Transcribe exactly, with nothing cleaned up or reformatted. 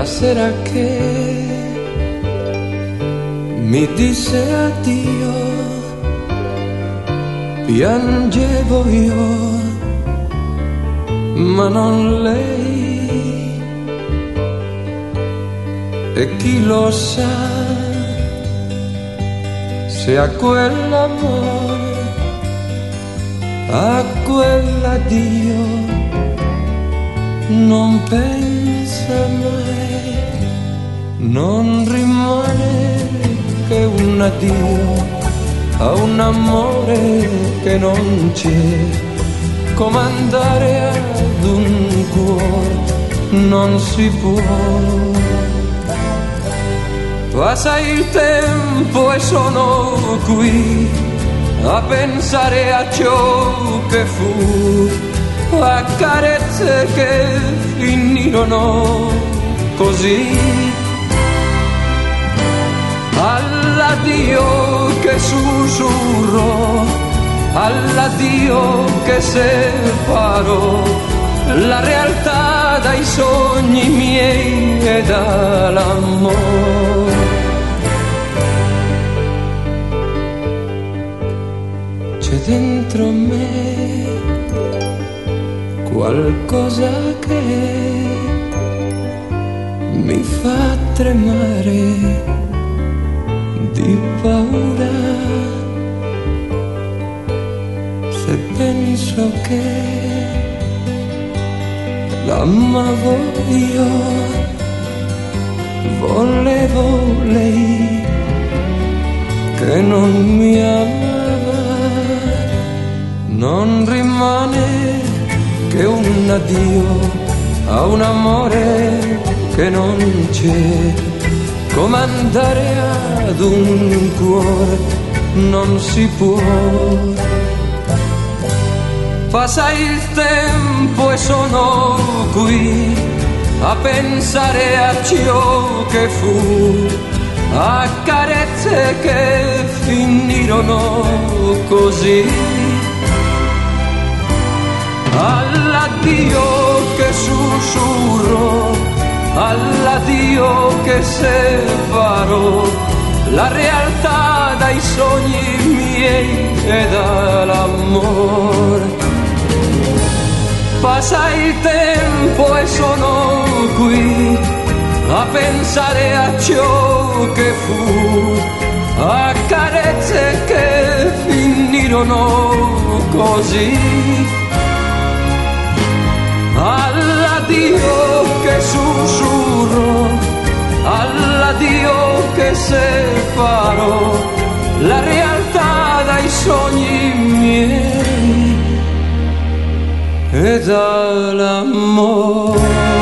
la sera che mi disse addio, piangevo io, ma non lei. E chi lo sa se a quell'amore, a quell'addio non pensa mai, non rimane che un addio a un amore che non c'è, come andare ad un cuore non si può. Passa il tempo e sono qui a pensare a ciò che fu, a carezze che finirono così, all'addio che sussurrò, all'addio che separò la realtà dai sogni miei e dall'amore. C'è dentro me qualcosa che mi fa tremare di paura, se penso che l'amavo io, volevo lei che non mi amava. Non rimane che un addio a un amore che non c'è, come andare ad un cuore non si può. Passa il tempo e sono qui a pensare a ciò che fu, a carezze che finirono così, all'addio che sussurrò, all'addio che separò la realtà dai sogni miei e dall'amore. Passa il tempo e sono qui a pensare a ciò che fu, a carezze che finirono così, all'addio che sussurrò, all'addio che separò la realtà dai sogni miei e dall'amore.